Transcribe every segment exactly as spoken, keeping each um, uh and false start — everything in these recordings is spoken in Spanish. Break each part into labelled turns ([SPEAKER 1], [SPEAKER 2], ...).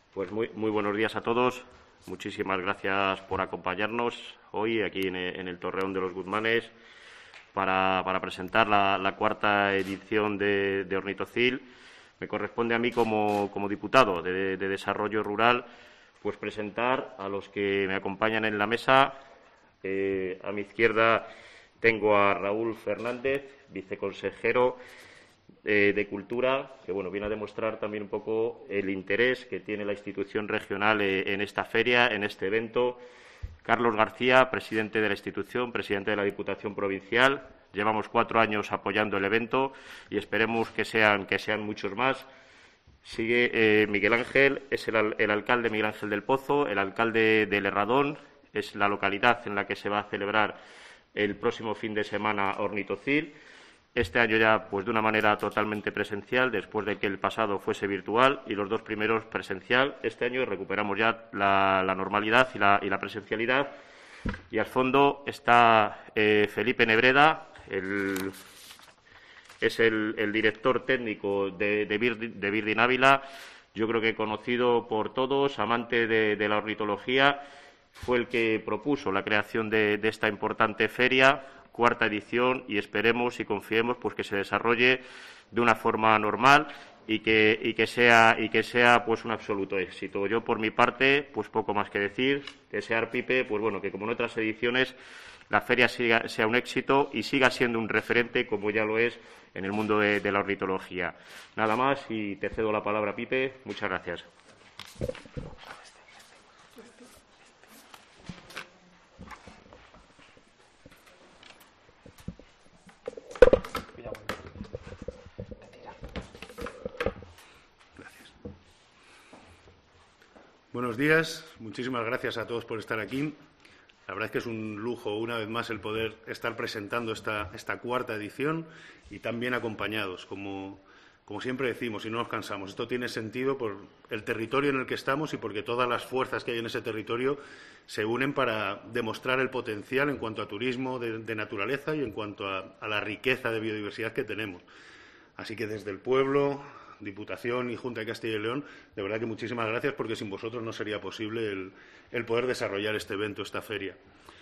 [SPEAKER 1] Pues muy, muy buenos días a todos. Muchísimas gracias por acompañarnos hoy aquí en, en el Torreón de los Guzmanes para, para presentar la, la cuarta edición de, de Ornitocil. Me corresponde a mí como, como diputado de, de Desarrollo Rural pues presentar a los que me acompañan en la mesa. Eh, a mi izquierda tengo a Raúl Fernández, viceconsejero eh, de Cultura, que bueno, viene a demostrar también un poco el interés que tiene la institución regional eh, en esta feria, en este evento. Carlos García, presidente de la institución, presidente de la Diputación Provincial. Llevamos cuatro años apoyando el evento y esperemos que sean, que sean muchos más. Sigue eh, Miguel Ángel, es el, el alcalde Miguel Ángel del Pozo, el alcalde del Herradón, es la localidad en la que se va a celebrar el próximo fin de semana Ornitocil. Este año ya pues de una manera totalmente presencial, después de que el pasado fuese virtual y los dos primeros presencial. Este año recuperamos ya la, la normalidad y la, y la presencialidad. Y al fondo está eh, Felipe Nebreda, el, es el, el director técnico de, de, Birdi, de Birdin Ávila. Yo creo que conocido por todos, amante de, de la ornitología, fue el que propuso la creación de, de esta importante feria, cuarta edición, y esperemos y confiemos pues que se desarrolle de una forma normal y que, y que sea y que sea pues un absoluto éxito. Yo por mi parte pues poco más que decir, desear, Pipe, pues bueno, que como en otras ediciones la feria siga, sea un éxito y siga siendo un referente como ya lo es en el mundo de, de la ornitología. Nada más y te cedo la palabra, Pipe. Muchas gracias.
[SPEAKER 2] Buenos días, muchísimas gracias a todos por estar aquí. La verdad es que es un lujo, una vez más, el poder estar presentando esta, esta cuarta edición y tan bien acompañados, como, como siempre decimos y no nos cansamos. Esto tiene sentido por el territorio en el que estamos y porque todas las fuerzas que hay en ese territorio se unen para demostrar el potencial en cuanto a turismo de, de naturaleza y en cuanto a, a la riqueza de biodiversidad que tenemos. Así que desde el pueblo, Diputación y Junta de Castilla y León, de verdad que muchísimas gracias, porque sin vosotros no sería posible el, el poder desarrollar este evento, esta feria.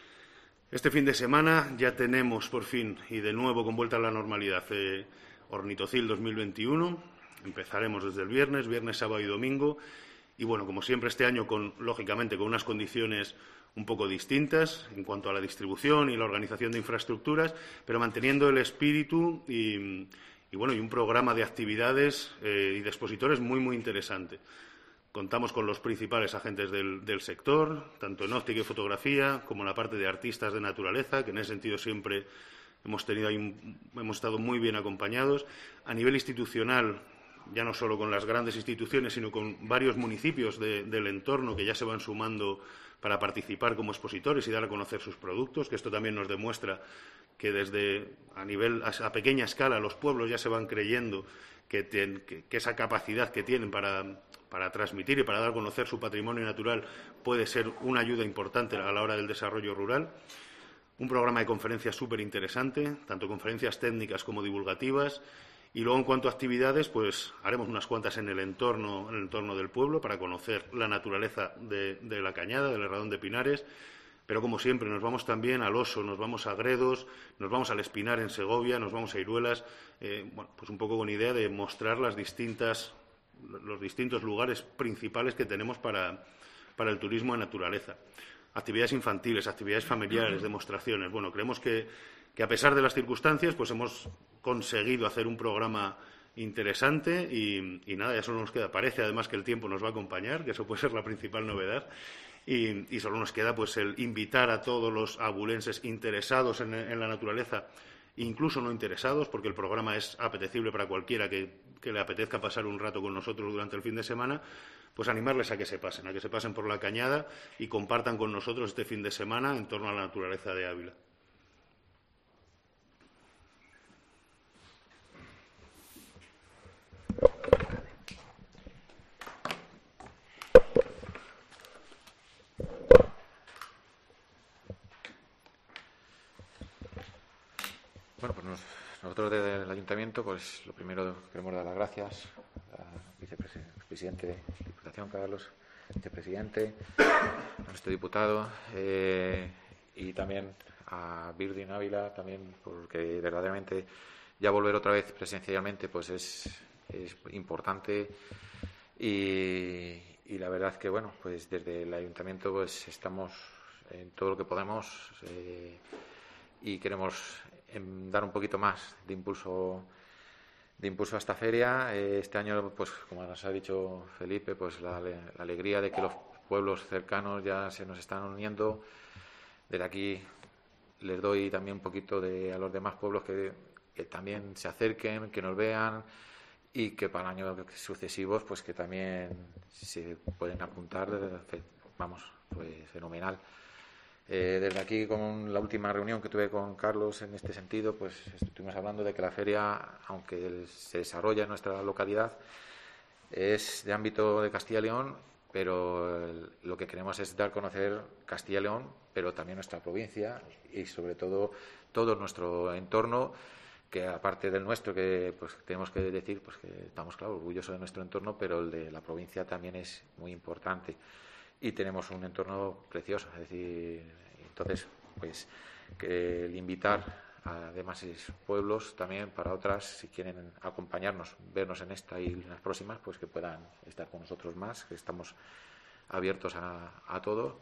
[SPEAKER 2] Este fin de semana ya tenemos, por fin, y de nuevo con vuelta a la normalidad, eh, Ornitocil dos mil veintiuno. Empezaremos desde el viernes, viernes, sábado y domingo. Y, bueno, como siempre, este año, con, lógicamente, con unas condiciones un poco distintas en cuanto a la distribución y la organización de infraestructuras, pero manteniendo el espíritu y... Y, bueno, y un programa de actividades eh, y de expositores muy, muy interesante. Contamos con los principales agentes del, del sector, tanto en óptica y fotografía como en la parte de artistas de naturaleza, que en ese sentido siempre hemos, tenido ahí un, hemos estado muy bien acompañados. A nivel institucional, ya no solo con las grandes instituciones, sino con varios municipios de, del entorno que ya se van sumando para participar como expositores y dar a conocer sus productos, que esto también nos demuestra que desde a nivel a pequeña escala los pueblos ya se van creyendo que, ten, que, que esa capacidad que tienen para, para transmitir y para dar a conocer su patrimonio natural puede ser una ayuda importante a la hora del desarrollo rural. Un programa de conferencias súper interesante, tanto conferencias técnicas como divulgativas. Y luego, en cuanto a actividades, pues haremos unas cuantas en el entorno, en el entorno del pueblo para conocer la naturaleza de, de la Cañada, del Herradón de Pinares. Pero, como siempre, nos vamos también al Oso, nos vamos a Gredos, nos vamos al Espinar en Segovia, nos vamos a Iruelas, eh, bueno, pues un poco con idea de mostrar las distintas, los distintos lugares principales que tenemos para, para el turismo de naturaleza. Actividades infantiles, actividades familiares, demostraciones. Bueno, creemos que, que a pesar de las circunstancias, pues hemos conseguido hacer un programa interesante y, y nada, ya solo nos queda. Parece además que el tiempo nos va a acompañar, que eso puede ser la principal novedad. Y, y solo nos queda pues el invitar a todos los abulenses interesados en, en la naturaleza, incluso no interesados, porque el programa es apetecible para cualquiera que, que le apetezca pasar un rato con nosotros durante el fin de semana, pues animarles a que se pasen, a que se pasen por la Cañada y compartan con nosotros este fin de semana en torno a la naturaleza de Ávila.
[SPEAKER 3] Bueno, pues nos, nosotros desde el Ayuntamiento, pues lo primero queremos dar las gracias al vicepresidente de Diputación organización, Carlos, vicepresidente, a nuestro diputado eh, y también a Virgin Ávila, también porque verdaderamente ya volver otra vez presencialmente pues es, es importante y, y la verdad que bueno, pues desde el ayuntamiento pues estamos en todo lo que podemos eh, y queremos em, dar un poquito más de impulso de impulso a esta feria. Eh, este año, pues como nos ha dicho Felipe, pues la, la alegría de que los pueblos cercanos ya se nos están uniendo. Desde aquí les doy también un poquito de a los demás pueblos que, que también se acerquen, que nos vean y que para años sucesivos pues que también se pueden apuntar. Vamos, pues fenomenal. Eh, desde aquí, con la última reunión que tuve con Carlos en este sentido, pues estuvimos hablando de que la feria, aunque se desarrolla en nuestra localidad, es de ámbito de Castilla y León, pero el, lo que queremos es dar a conocer Castilla y León, pero también nuestra provincia y sobre todo todo nuestro entorno, que aparte del nuestro, que pues tenemos que decir pues que estamos claro orgullosos de nuestro entorno, pero el de la provincia también es muy importante. Y tenemos un entorno precioso, es decir, entonces, pues, que el invitar a demás pueblos también para otras, si quieren acompañarnos, vernos en esta y en las próximas, pues que puedan estar con nosotros más, que estamos abiertos a, a todo.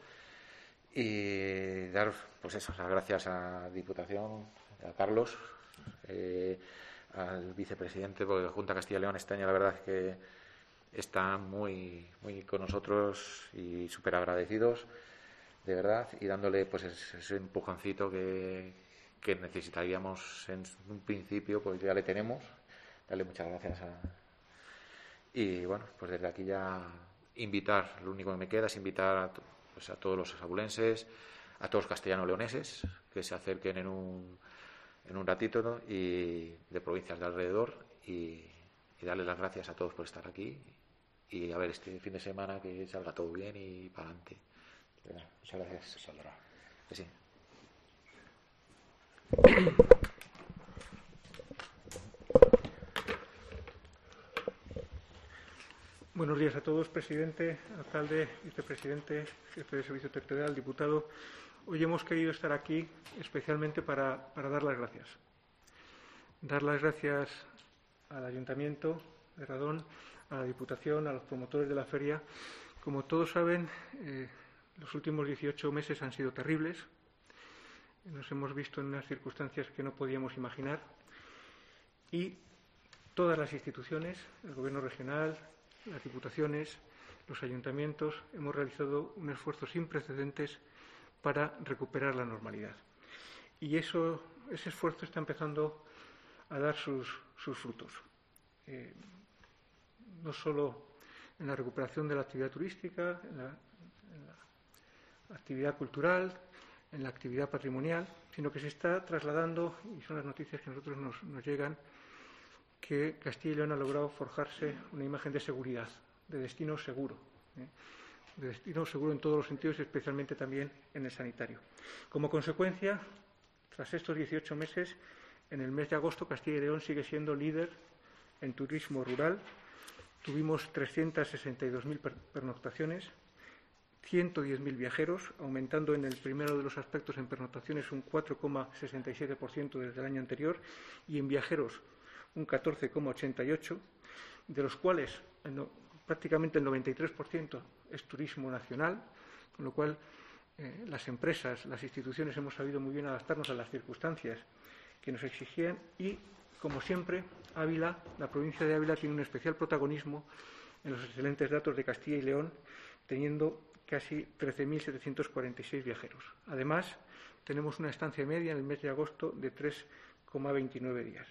[SPEAKER 3] Y dar, pues eso, las gracias a la Diputación, a Carlos, eh, al vicepresidente, porque la Junta de Castilla y León este año, la verdad es que están muy, muy con nosotros y súper agradecidos, de verdad, y dándole pues ese, ese empujoncito que, que necesitaríamos en un principio, pues ya le tenemos. Darle muchas gracias a... Y bueno, pues desde aquí ya invitar, lo único que me queda es invitar a, pues, a todos los abulenses, a todos los castellano-leoneses que se acerquen en un, en un ratito, ¿no? Y de provincias de alrededor y, y darle las gracias a todos por estar aquí. Y a ver, este fin de semana que salga todo bien y para adelante. Muchas gracias. Se saldrá. Que sí.
[SPEAKER 4] Buenos días a todos, presidente, alcalde, vicepresidente, jefe de servicio territorial, diputado. Hoy hemos querido estar aquí especialmente para, para dar las gracias. Dar las gracias al Ayuntamiento de Radón, a la Diputación, a los promotores de la feria. Como todos saben, eh, los últimos dieciocho meses han sido terribles. Nos hemos visto en unas circunstancias que no podíamos imaginar. Y todas las instituciones, el Gobierno regional, las diputaciones, los ayuntamientos, hemos realizado un esfuerzo sin precedentes para recuperar la normalidad. Y eso, ese esfuerzo está empezando a dar sus, sus frutos. Eh, no solo en la recuperación de la actividad turística, en la, en la actividad cultural, en la actividad patrimonial, sino que se está trasladando, y son las noticias que a nosotros nos, nos llegan, que Castilla y León ha logrado forjarse una imagen de seguridad, de destino seguro, ¿eh? de destino seguro en todos los sentidos, especialmente también en el sanitario. Como consecuencia, tras estos dieciocho meses, en el mes de agosto Castilla y León sigue siendo líder en turismo rural. Tuvimos trescientas sesenta y dos mil pernoctaciones, ciento diez mil viajeros, aumentando en el primero de los aspectos en pernoctaciones un cuatro coma sesenta y siete por ciento desde el año anterior y en viajeros un catorce coma ochenta y ocho por ciento, de los cuales no, prácticamente el noventa y tres por ciento es turismo nacional, con lo cual eh, las empresas, las instituciones hemos sabido muy bien adaptarnos a las circunstancias que nos exigían y, como siempre, Ávila, la provincia de Ávila tiene un especial protagonismo en los excelentes datos de Castilla y León, teniendo casi trece mil setecientos cuarenta y seis viajeros. Además, tenemos una estancia media en el mes de agosto de tres coma veintinueve días.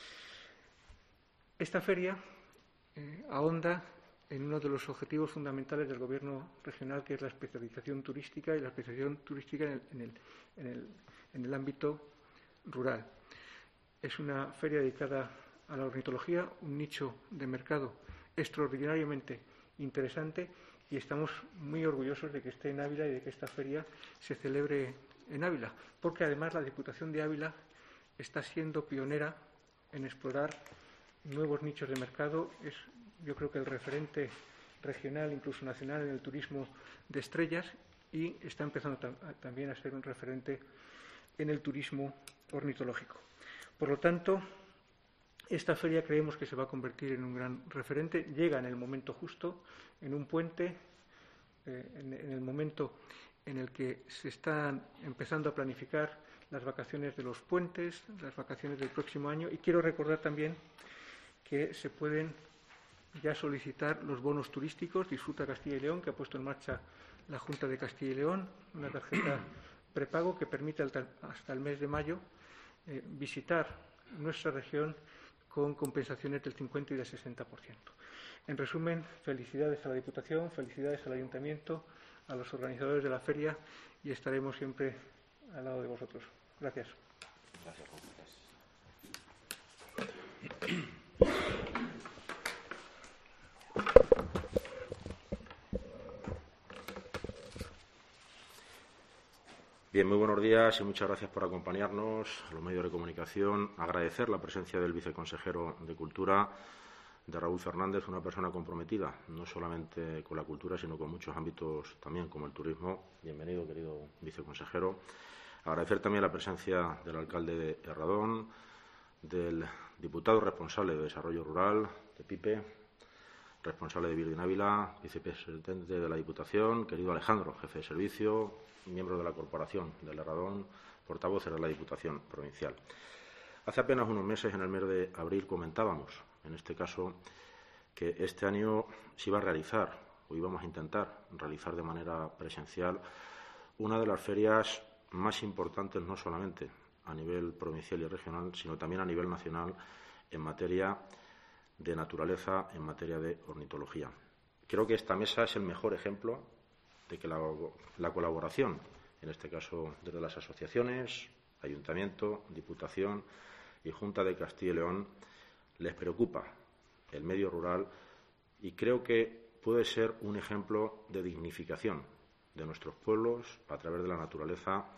[SPEAKER 4] Esta feria eh, ahonda en uno de los objetivos fundamentales del Gobierno regional, que es la especialización turística y la especialización turística en el, en el, en el, en el ámbito rural. Es una feria dedicada a la ornitología, un nicho de mercado extraordinariamente interesante y estamos muy orgullosos de que esté en Ávila y de que esta feria se celebre en Ávila, porque además la Diputación de Ávila está siendo pionera en explorar nuevos nichos de mercado. Es, yo creo que el referente regional, incluso nacional, en el turismo de estrellas y está empezando tam también a ser un referente en el turismo ornitológico. Por lo tanto, esta feria creemos que se va a convertir en un gran referente, llega en el momento justo, en un puente, eh, en, en el momento en el que se están empezando a planificar las vacaciones de los puentes, las vacaciones del próximo año, y quiero recordar también que se pueden ya solicitar los bonos turísticos Disfruta Castilla y León, que ha puesto en marcha la Junta de Castilla y León, una tarjeta prepago que permite hasta el mes de mayo eh, visitar nuestra región con compensaciones del cincuenta y del sesenta por ciento. En resumen, felicidades a la Diputación, felicidades al Ayuntamiento, a los organizadores de la feria y estaremos siempre al lado de vosotros. Gracias.
[SPEAKER 3] Gracias.
[SPEAKER 5] Bien, muy buenos días y muchas gracias por acompañarnos a los medios de comunicación. Agradecer la presencia del viceconsejero de Cultura, de Raúl Fernández, una persona comprometida no solamente con la cultura, sino con muchos ámbitos también, como el turismo. Bienvenido, querido viceconsejero. Agradecer también la presencia del alcalde de Erradón, del diputado responsable de Desarrollo Rural, de Pipe, responsable de Virgen Ávila, vicepresidente de la Diputación, querido Alejandro, jefe de servicio, miembro de la Corporación del Erradón, portavoces de la Diputación Provincial. Hace apenas unos meses, en el mes de abril, comentábamos, en este caso, que este año se iba a realizar, o íbamos a intentar realizar de manera presencial, una de las ferias más importantes, no solamente a nivel provincial y regional, sino también a nivel nacional, en materia de naturaleza, en materia de ornitología. Creo que esta mesa es el mejor ejemplo de que la, la colaboración, en este caso desde las asociaciones, Ayuntamiento, Diputación y Junta de Castilla y León, les preocupa el medio rural y creo que puede ser un ejemplo de dignificación de nuestros pueblos a través de la naturaleza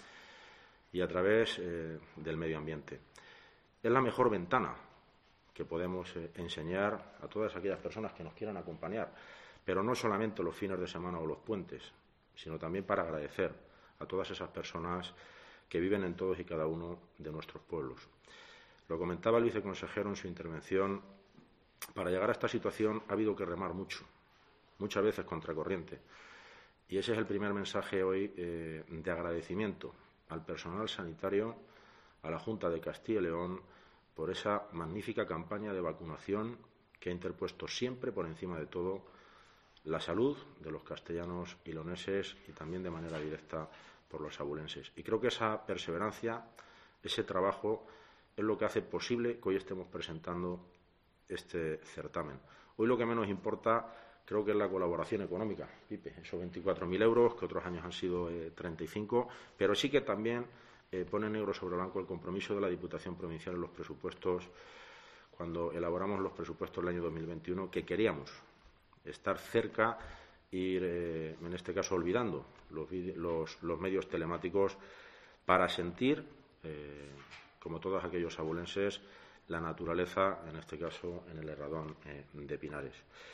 [SPEAKER 5] y a través eh, del medio ambiente. Es la mejor ventana que podemos eh, enseñar a todas aquellas personas que nos quieran acompañar, pero no solamente los fines de semana o los puentes, sino también para agradecer a todas esas personas que viven en todos y cada uno de nuestros pueblos. Lo comentaba el viceconsejero en su intervención, para llegar a esta situación ha habido que remar mucho, muchas veces contracorriente, y ese es el primer mensaje hoy eh, de agradecimiento al personal sanitario, a la Junta de Castilla y León, por esa magnífica campaña de vacunación que ha interpuesto siempre por encima de todo la salud de los castellanos y leoneses y también de manera directa por los abulenses. Y creo que esa perseverancia, ese trabajo, es lo que hace posible que hoy estemos presentando este certamen. Hoy lo que menos importa creo que es la colaboración económica, Pipe, esos veinticuatro mil euros, que otros años han sido eh, treinta y cinco, pero sí que también eh, pone negro sobre blanco el compromiso de la Diputación Provincial en los presupuestos, cuando elaboramos los presupuestos del año dos mil veintiuno, que queríamos estar cerca e ir, eh, en este caso, olvidando los, los, los medios telemáticos para sentir, eh, como todos aquellos abulenses, la naturaleza, en este caso, en el Erradón eh, de Pinares.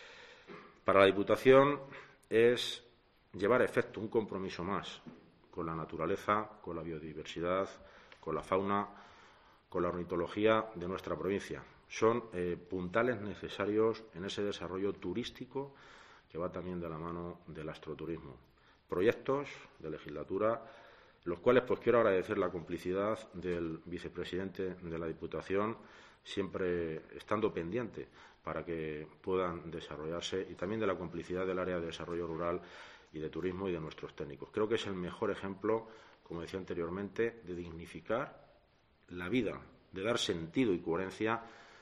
[SPEAKER 5] Para la Diputación es llevar a efecto un compromiso más con la naturaleza, con la biodiversidad, con la fauna, con la ornitología de nuestra provincia. Son eh, puntales necesarios en ese desarrollo turístico que va también de la mano del astroturismo. Proyectos de legislatura, los cuales pues quiero agradecer la complicidad del vicepresidente de la Diputación, siempre estando pendiente para que puedan desarrollarse, y también de la complicidad del área de desarrollo rural y de turismo y de nuestros técnicos. Creo que es el mejor ejemplo, como decía anteriormente, de dignificar la vida, de dar sentido y coherencia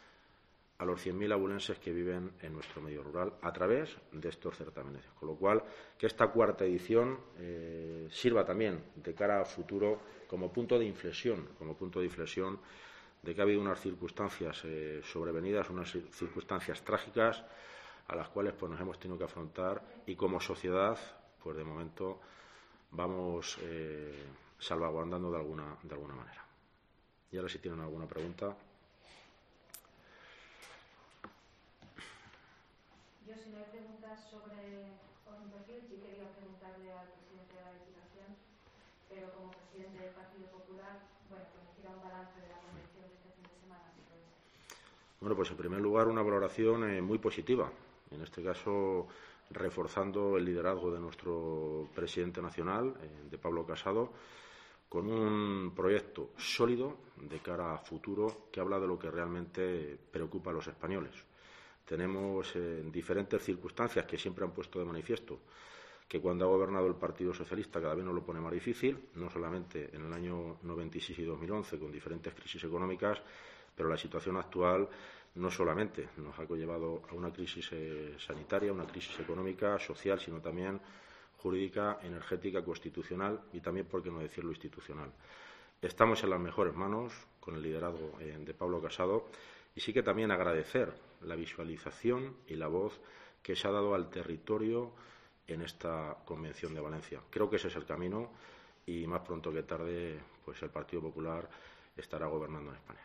[SPEAKER 5] a los cien mil abulenses que viven en nuestro medio rural a través de estos certámenes. Con lo cual, que esta cuarta edición eh, sirva también de cara a futuro como punto de inflexión, como punto de inflexión de que ha habido unas circunstancias eh, sobrevenidas, unas circunstancias trágicas a las cuales pues, nos hemos tenido que afrontar y como sociedad, pues de momento vamos eh, salvaguardando de alguna, de alguna manera. Y ahora si tienen alguna pregunta.
[SPEAKER 6] Yo, si no hay preguntas, preguntas sobre Orni Perfil. Sí quería preguntarle al presidente de la Diputación, pero como presidente del Partido Popular, bueno, que me hiciera un balance de la convención de este fin de semana.
[SPEAKER 5] Bueno, pues en primer lugar una valoración eh, muy positiva. En este caso, reforzando el liderazgo de nuestro presidente nacional, eh, de Pablo Casado, con un proyecto sólido de cara a futuro que habla de lo que realmente preocupa a los españoles. Tenemos eh, diferentes circunstancias que siempre han puesto de manifiesto que cuando ha gobernado el Partido Socialista cada vez nos lo pone más difícil, no solamente en el año noventa y seis y dos mil once con diferentes crisis económicas, pero la situación actual no solamente nos ha conllevado a una crisis eh, sanitaria, una crisis económica, social, sino también jurídica, energética, constitucional y también, por qué no decirlo, institucional. Estamos en las mejores manos con el liderazgo eh, de Pablo Casado y sí que también agradecer la visualización y la voz que se ha dado al territorio en esta Convención de Valencia. Creo que ese es el camino y más pronto que tarde pues el Partido Popular estará gobernando en España.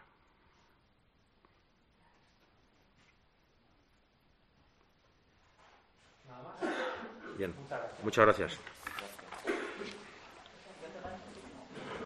[SPEAKER 5] Bien, muchas gracias.